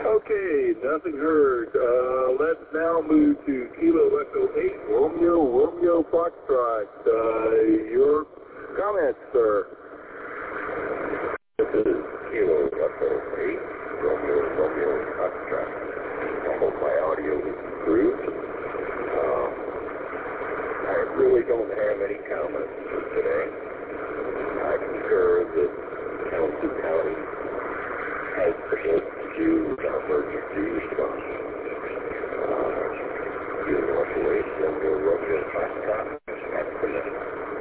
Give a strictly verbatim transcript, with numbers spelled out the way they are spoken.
Okay, nothing heard. Uh, let's now move to Kilo Echo eight, Romeo, Romeo Foxtrot. Uh, your comments, sir. This is Kilo Echo eight, Romeo, Romeo Foxtrot. I hope my audio is improved. Um, I really don't have any comments for today. I concur that Kalamazoo County has percent to do with our emergency response. Uh, you North West, Romeo, Romeo Foxtrot, have percent.